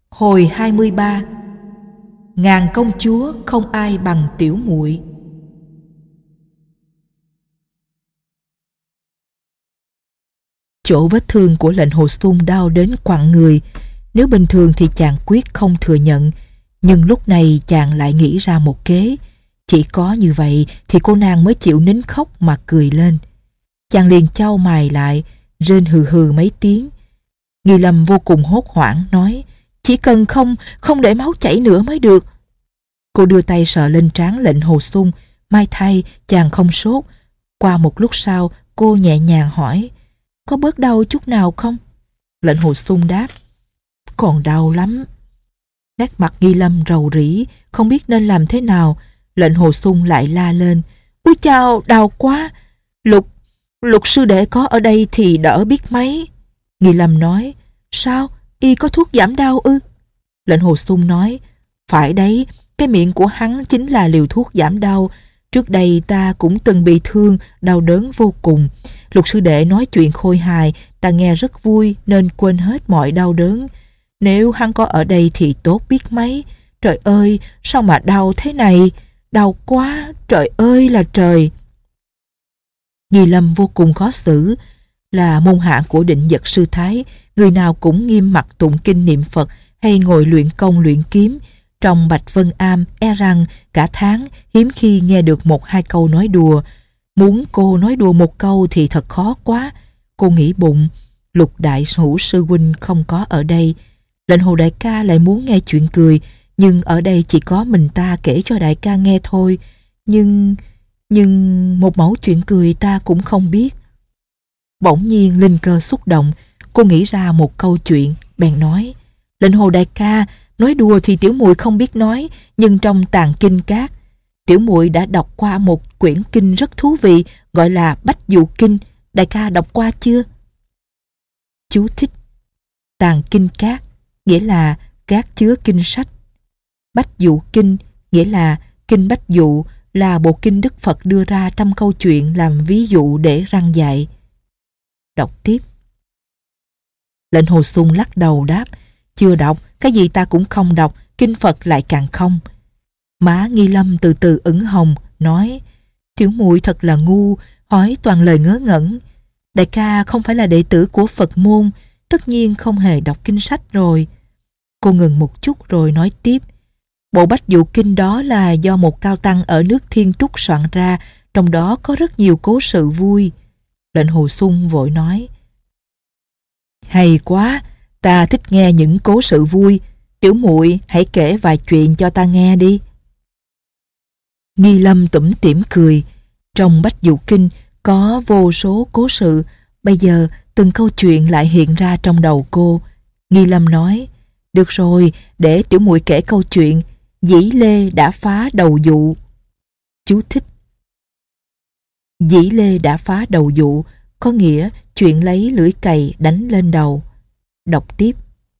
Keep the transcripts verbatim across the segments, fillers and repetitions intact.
Hồi hai mươi ba. Ngàn công chúa không ai bằng tiểu muội. Chỗ vết thương của lệnh hồ sung đau đến quặn người. Nếu bình thường thì chàng quyết không thừa nhận, nhưng lúc này chàng lại nghĩ ra một kế. Chỉ có như vậy thì cô nàng mới chịu nín khóc mà cười lên. Chàng liền chau mày lại, rên hừ hừ mấy tiếng. Nghi Lâm vô cùng hốt hoảng nói: "Chỉ cần không, không để máu chảy nữa mới được." Cô đưa tay sờ lên trán lệnh hồ sung. May thay chàng không sốt. Qua một lúc sau cô nhẹ nhàng hỏi: "Có bớt đau chút nào không?" Lệnh hồ sung đáp: "Còn đau lắm." Nét mặt Nghi Lâm rầu rĩ, không biết nên làm thế nào. Lệnh hồ sung lại la lên: "Úi chao, đau quá! Lục, lục sư đệ có ở đây thì đỡ biết mấy." Nghi Lâm nói: "Sao, y có thuốc giảm đau ư?" Lệnh hồ sung nói: "Phải đấy, cái miệng của hắn chính là liều thuốc giảm đau. Trước đây ta cũng từng bị thương, đau đớn vô cùng. Lục sư đệ nói chuyện khôi hài, ta nghe rất vui nên quên hết mọi đau đớn. Nếu hắn có ở đây thì tốt biết mấy. Trời ơi, sao mà đau thế này? Đau quá, trời ơi là trời!" Nghi Lâm vô cùng khó xử. Là môn hạ của Định Dật sư thái, người nào cũng nghiêm mặt tụng kinh niệm Phật hay ngồi luyện công luyện kiếm. Trong Bạch Vân Am e rằng cả tháng hiếm khi nghe được một hai câu nói đùa. Muốn cô nói đùa một câu thì thật khó quá. Cô nghĩ bụng, Lục đại hữu sư huynh không có ở đây. Lệnh hồ đại ca lại muốn nghe chuyện cười, nhưng ở đây chỉ có mình ta kể cho đại ca nghe thôi. Nhưng... nhưng một mẩu chuyện cười ta cũng không biết. Bỗng nhiên linh cơ xúc động, cô nghĩ ra một câu chuyện, bèn nói: "Lệnh hồ đại ca, nói đùa thì tiểu muội không biết nói, nhưng trong tàng kinh các, tiểu muội đã đọc qua một quyển kinh rất thú vị, gọi là Bách Dụ Kinh. Đại ca đọc qua chưa?" Chú thích: Tàng kinh các nghĩa là các chứa kinh sách. Bách Dụ Kinh nghĩa là kinh Bách Dụ, là bộ kinh Đức Phật đưa ra trong câu chuyện làm ví dụ để răn dạy. Đọc tiếp. Lệnh hồ sung lắc đầu đáp: "Chưa đọc, cái gì ta cũng không đọc, kinh Phật lại càng không." Má Nghi Lâm từ từ ửng hồng, nói: "Tiểu muội thật là ngu, hỏi toàn lời ngớ ngẩn. Đại ca không phải là đệ tử của Phật môn, tất nhiên không hề đọc kinh sách rồi." Cô ngừng một chút rồi nói tiếp: "Bộ Bách Dụ Kinh đó là do một cao tăng ở nước Thiên Trúc soạn ra, trong đó có rất nhiều cố sự vui." Lệnh hồ sung vội nói: "Hay quá, ta thích nghe những cố sự vui. Tiểu muội hãy kể vài chuyện cho ta nghe đi." Nghi Lâm tủm tỉm cười. Trong Bách Dụ Kinh có vô số cố sự, bây giờ từng câu chuyện lại hiện ra trong đầu cô. Nghi Lâm nói: "Được rồi, để tiểu muội kể câu chuyện Dĩ Lê đã phá đầu dụ." Chú thích: Dĩ Lê đã phá đầu dụ có nghĩa chuyện lấy lưỡi cày đánh lên đầu. Đọc tiếp.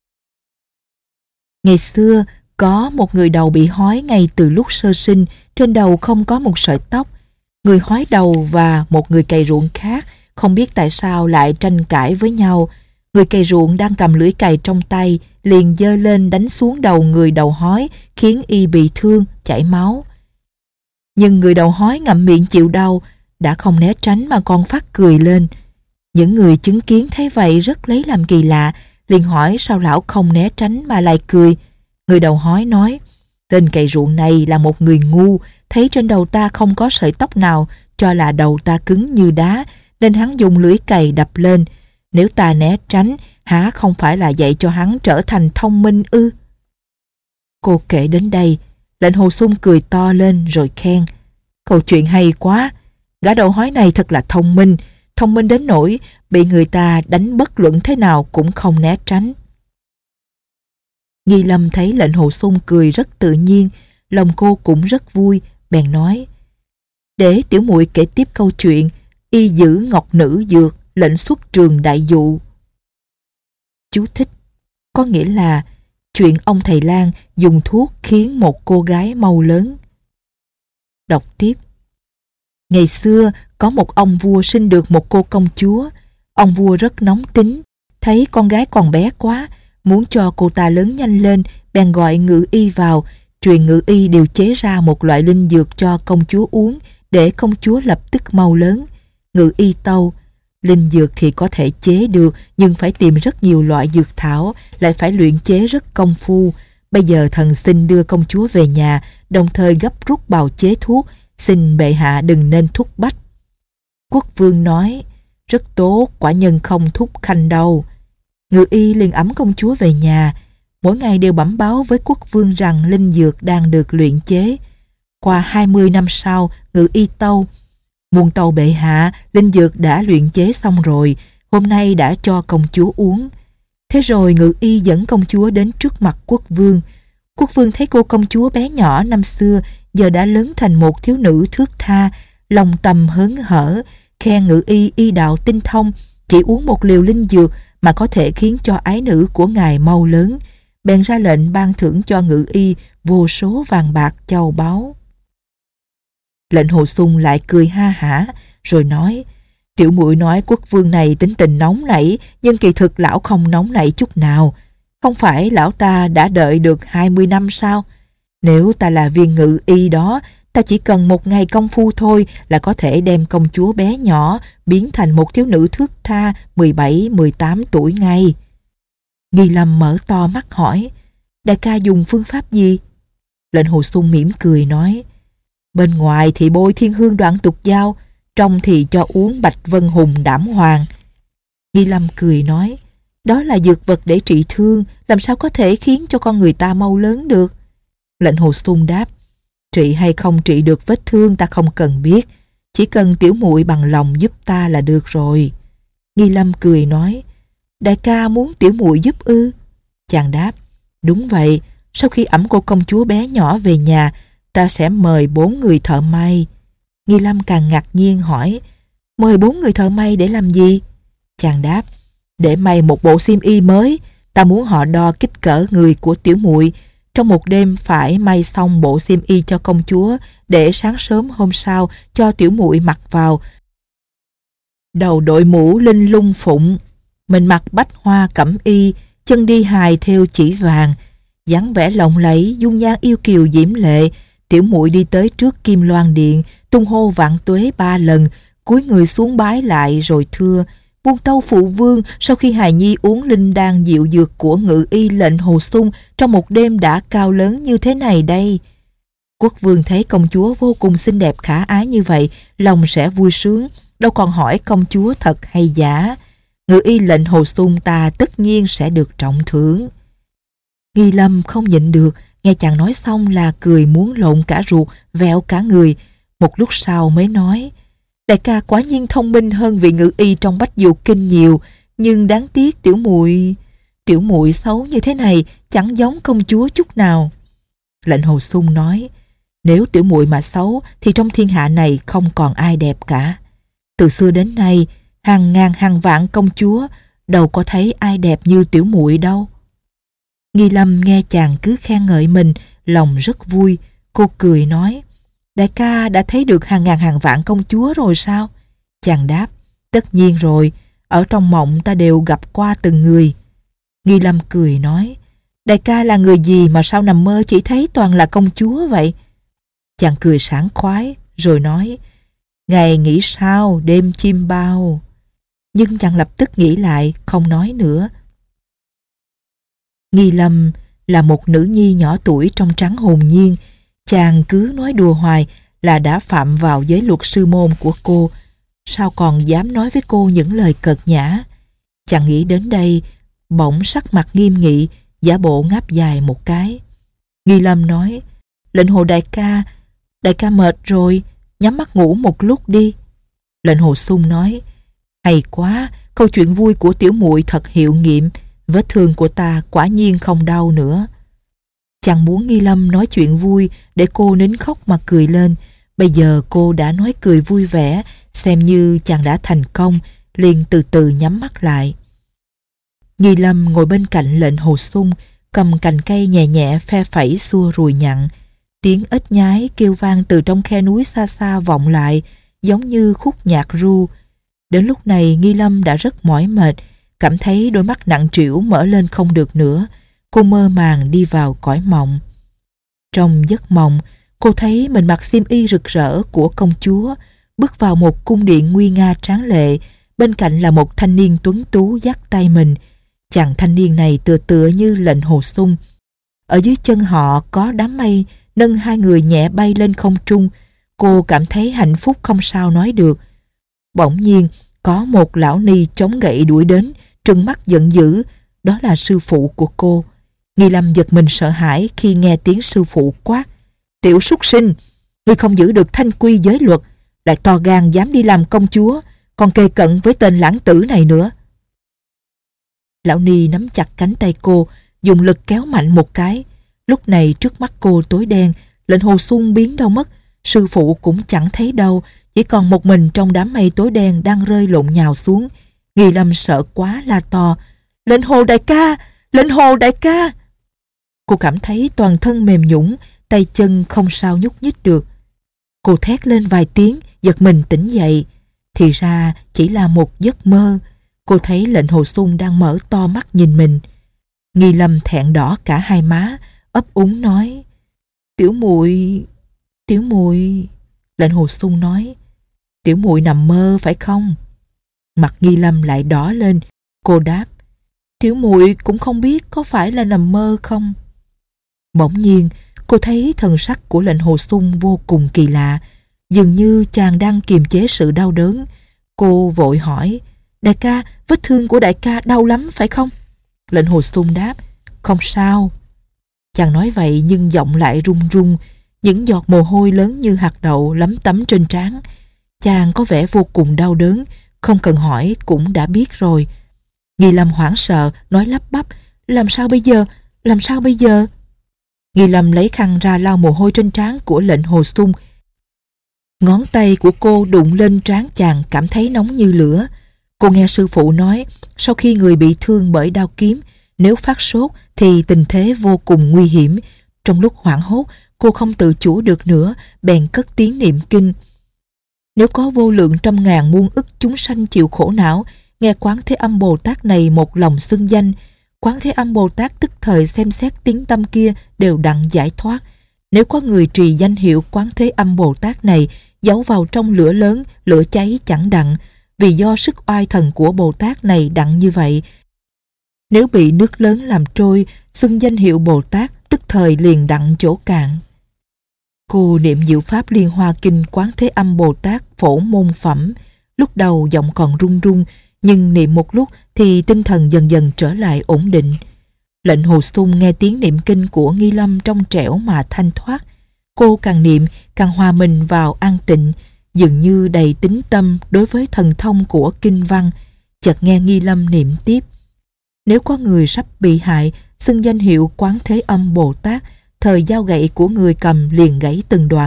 Ngày xưa có một người đầu bị hói ngay từ lúc sơ sinh, trên đầu không có một sợi tóc. Người hói đầu và một người cày ruộng khác không biết tại sao lại tranh cãi với nhau. Người cày ruộng đang cầm lưỡi cày trong tay liền giơ lên đánh xuống đầu người đầu hói, khiến y bị thương, chảy máu. Nhưng người đầu hói ngậm miệng chịu đau, đã không né tránh mà còn phát cười lên. Những người chứng kiến thấy vậy rất lấy làm kỳ lạ, liền hỏi sao lão không né tránh mà lại cười. Người đầu hói nói: "Tên cày ruộng này là một người ngu, thấy trên đầu ta không có sợi tóc nào, cho là đầu ta cứng như đá, nên hắn dùng lưỡi cày đập lên. Nếu ta né tránh, há không phải là dạy cho hắn trở thành thông minh ư?" Cô kể đến đây, lệnh hồ sung cười to lên rồi khen: "Câu chuyện hay quá, gã đầu hói này thật là thông minh, thông minh đến nỗi bị người ta đánh bất luận thế nào cũng không né tránh." Nghi Lâm thấy lệnh hồ sung cười rất tự nhiên, lòng cô cũng rất vui, bèn nói: "Để tiểu muội kể tiếp câu chuyện Y giữ ngọc nữ dược, lệnh xuất trường đại dụ." Chú thích: có nghĩa là chuyện ông thầy lang dùng thuốc khiến một cô gái mau lớn. Đọc tiếp. Ngày xưa có một ông vua sinh được một cô công chúa. Ông vua rất nóng tính, thấy con gái còn bé quá, Muốn cho cô ta lớn nhanh lên, bèn gọi ngự y vào, truyền ngự y điều chế ra một loại linh dược cho công chúa uống để công chúa lập tức mau lớn. Ngự y tâu: linh dược thì có thể chế được, nhưng phải tìm rất nhiều loại dược thảo, lại phải luyện chế rất công phu. Bây giờ thần xin đưa công chúa về nhà, đồng thời gấp rút bào chế thuốc, xin bệ hạ đừng nên thúc bách. Quốc vương nói: rất tốt, quả nhân không thúc khanh đâu. Ngự y liền ẵm công chúa về nhà, mỗi ngày đều bẩm báo với quốc vương rằng linh dược đang được luyện chế. Qua hai mươi năm sau, ngự y tâu: muôn tâu bệ hạ, linh dược đã luyện chế xong rồi, hôm nay đã cho công chúa uống. Thế rồi ngự y dẫn công chúa đến trước mặt quốc vương. Quốc vương thấy cô công chúa bé nhỏ năm xưa giờ đã lớn thành một thiếu nữ thướt tha, lòng tầm hớn hở, khen ngự y y đạo tinh thông, chỉ uống một liều linh dược mà có thể khiến cho ái nữ của ngài mau lớn, bèn ra lệnh ban thưởng cho ngự y vô số vàng bạc châu báu. Lệnh Hồ Xung lại cười ha hả rồi nói: tiểu muội nói quốc vương này tính tình nóng nảy, nhưng kỳ thực lão không nóng nảy chút nào. Không phải lão ta đã đợi được hai mươi năm sao? Nếu ta là viên ngự y đó, ta chỉ cần một ngày công phu thôi là có thể đem công chúa bé nhỏ biến thành một thiếu nữ thướt tha mười bảy mười tám tuổi ngay. Nghi Lâm mở to mắt hỏi: đại ca dùng phương pháp gì? Lệnh Hồ Xung mỉm cười nói: bên ngoài thì bôi thiên hương đoạn tục giao, trong thì cho uống bạch vân hùng đảm hoàng. Nghi Lâm cười nói: đó là dược vật để trị thương, làm sao có thể khiến cho con người ta mau lớn được? Lệnh Hồ Xung đáp: trị hay không trị được vết thương ta không cần biết, chỉ cần tiểu muội bằng lòng giúp ta là được rồi. Nghi Lâm cười nói: đại ca muốn tiểu muội giúp ư? Chàng đáp: đúng vậy, sau khi ẵm cô công chúa bé nhỏ về nhà, ta sẽ mời bốn người thợ may. Nghi Lâm càng ngạc nhiên hỏi: mời bốn người thợ may để làm gì? Chàng đáp: để may một bộ xiêm y mới. Ta muốn họ đo kích cỡ người của tiểu muội, trong một đêm phải may xong bộ xiêm y cho công chúa, để sáng sớm hôm sau cho tiểu muội mặc vào. Đầu đội mũ linh lung phụng, mình mặc bách hoa cẩm y, chân đi hài theo chỉ vàng, dáng vẻ lộng lẫy, dung nhan yêu kiều diễm lệ. Tiểu muội đi tới trước Kim Loan Điện, tung hô vạn tuế ba lần, cúi người xuống bái lại rồi thưa: muôn tâu phụ vương, sau khi hài nhi uống linh đan diệu dược của ngự y lệnh Hồ Xung, trong một đêm đã cao lớn như thế này đây. Quốc vương thấy công chúa vô cùng xinh đẹp khả ái như vậy, lòng sẽ vui sướng, đâu còn hỏi công chúa thật hay giả. Ngự y lệnh Hồ Xung ta tất nhiên sẽ được trọng thưởng. Nghi Lâm không nhịn được, nghe chàng nói xong là cười muốn lộn cả ruột, vẹo cả người. Một lúc sau mới nói: đại ca quả nhiên thông minh hơn vị ngự y trong Bách Dụ Kinh nhiều, nhưng đáng tiếc tiểu muội tiểu muội xấu như thế này, chẳng giống công chúa chút nào. Lệnh Hồ Xung nói: nếu tiểu muội mà xấu thì trong thiên hạ này không còn ai đẹp cả. Từ xưa đến nay, hàng ngàn hàng vạn công chúa, đâu có thấy ai đẹp như tiểu muội đâu. Nghi Lâm nghe chàng cứ khen ngợi mình, lòng rất vui. Cô cười nói: đại ca đã thấy được hàng ngàn hàng vạn công chúa rồi sao? Chàng đáp: tất nhiên rồi, ở trong mộng ta đều gặp qua từng người. Nghi Lâm cười nói: đại ca là người gì mà sao nằm mơ chỉ thấy toàn là công chúa vậy? Chàng cười sảng khoái rồi nói: ngày nghĩ sao đêm chim bao. Nhưng chàng lập tức nghĩ lại, không nói nữa. Nghi Lâm là một nữ nhi nhỏ tuổi trong trắng hồn nhiên. Chàng cứ nói đùa hoài là đã phạm vào giới luật sư môn của cô, sao còn dám nói với cô những lời cợt nhã. Chàng nghĩ đến đây, bỗng sắc mặt nghiêm nghị, giả bộ ngáp dài một cái. Nghi Lâm nói: lệnh Hồ đại ca, đại ca mệt rồi, nhắm mắt ngủ một lúc đi. Lệnh Hồ Xung nói: hay quá, câu chuyện vui của tiểu muội thật hiệu nghiệm, vết thương của ta quả nhiên không đau nữa. Chàng muốn Nghi Lâm nói chuyện vui để cô nín khóc mà cười lên. Bây giờ cô đã nói cười vui vẻ, xem như chàng đã thành công, liền từ từ nhắm mắt lại. Nghi Lâm ngồi bên cạnh lệnh Hồ Xung, cầm cành cây nhẹ nhẹ phe phẩy xua ruồi nhặn. Tiếng ếch nhái kêu vang từ trong khe núi xa xa vọng lại, giống như khúc nhạc ru. Đến lúc này Nghi Lâm đã rất mỏi mệt, Cảm thấy đôi mắt nặng trĩu mở lên không được nữa, cô mơ màng đi vào cõi mộng. Trong giấc mộng, cô thấy mình mặc xiêm y rực rỡ của công chúa, bước vào một cung điện nguy nga tráng lệ. Bên cạnh là một thanh niên tuấn tú dắt tay mình. Chàng thanh niên này tựa tựa như lệnh hồ sung. Ở dưới chân họ có đám mây nâng hai người nhẹ bay lên không trung. Cô cảm thấy hạnh phúc không sao nói được. Bỗng nhiên có một lão ni chống gậy đuổi đến, trừng mắt giận dữ. Đó là sư phụ của cô. Nghi Lâm giật mình sợ hãi khi nghe tiếng sư phụ quát: "Tiểu súc sinh, ngươi không giữ được thanh quy giới luật, lại to gan dám đi làm công chúa, còn kề cận với tên lãng tử này nữa." Lão ni nắm chặt cánh tay cô, dùng lực kéo mạnh một cái. Lúc này trước mắt cô tối đen, lệnh hồ sung biến đâu mất, sư phụ cũng chẳng thấy đâu, chỉ còn một mình trong đám mây tối đen đang rơi lộn nhào xuống. Nghi Lâm sợ quá la to: "Lệnh hồ đại ca! Lệnh hồ đại ca!" Cô cảm thấy toàn thân mềm nhũn, tay chân không sao nhúc nhích được. Cô thét lên vài tiếng, giật mình tỉnh dậy. Thì ra chỉ là một giấc mơ. Cô thấy lệnh hồ sung đang mở to mắt nhìn mình. Nghi Lâm thẹn đỏ cả hai má, ấp úng nói: "Tiểu muội, tiểu muội." Lệnh hồ sung nói: "Tiểu muội nằm mơ phải không?" Mặt Nghi Lâm lại đỏ lên. Cô đáp: "Tiểu muội cũng không biết có phải là nằm mơ không." Bỗng nhiên cô thấy thần sắc của lệnh hồ sung vô cùng kỳ lạ, dường như chàng đang kiềm chế sự đau đớn. Cô vội hỏi: "Đại ca, vết thương của đại ca đau lắm phải không?" Lệnh hồ sung đáp: "Không sao." Chàng nói vậy nhưng giọng lại run run, những giọt mồ hôi lớn như hạt đậu lấm tấm trên trán. Chàng có vẻ vô cùng đau đớn, không cần hỏi cũng đã biết rồi. Nghi Lâm hoảng sợ nói lắp bắp: "Làm sao bây giờ? Làm sao bây giờ?" Nghi Lâm lấy khăn ra lau mồ hôi trên trán của lệnh hồ sung. Ngón tay của cô đụng lên trán chàng cảm thấy nóng như lửa. Cô nghe sư phụ nói sau khi người bị thương bởi đao kiếm, nếu phát sốt thì tình thế vô cùng nguy hiểm. Trong lúc hoảng hốt, cô không tự chủ được nữa, bèn cất tiếng niệm kinh: "Nếu có vô lượng trăm ngàn muôn ức chúng sanh chịu khổ não, nghe Quán Thế Âm Bồ Tát này một lòng xưng danh, Quán Thế Âm Bồ Tát tức thời xem xét tiếng tâm kia đều đặng giải thoát. Nếu có người trì danh hiệu Quán Thế Âm Bồ Tát này, giấu vào trong lửa lớn, lửa cháy chẳng đặng, vì do sức oai thần của Bồ Tát này đặng như vậy. Nếu bị nước lớn làm trôi, xưng danh hiệu Bồ Tát tức thời liền đặng chỗ cạn." Cô niệm diệu pháp Liên Hoa Kinh Quán Thế Âm Bồ Tát phổ môn phẩm. Lúc đầu giọng còn run run, nhưng niệm một lúc thì tinh thần dần dần trở lại ổn định. Lệnh hồ sung nghe tiếng niệm kinh của Nghi Lâm trong trẻo mà thanh thoát. Cô càng niệm càng hòa mình vào an tịnh, dường như đầy tín tâm đối với thần thông của kinh văn. Chợt nghe Nghi Lâm niệm tiếp: "Nếu có người sắp bị hại, xưng danh hiệu Quán Thế Âm Bồ Tát, thời dao gậy của người cầm liền gãy từng đoạn.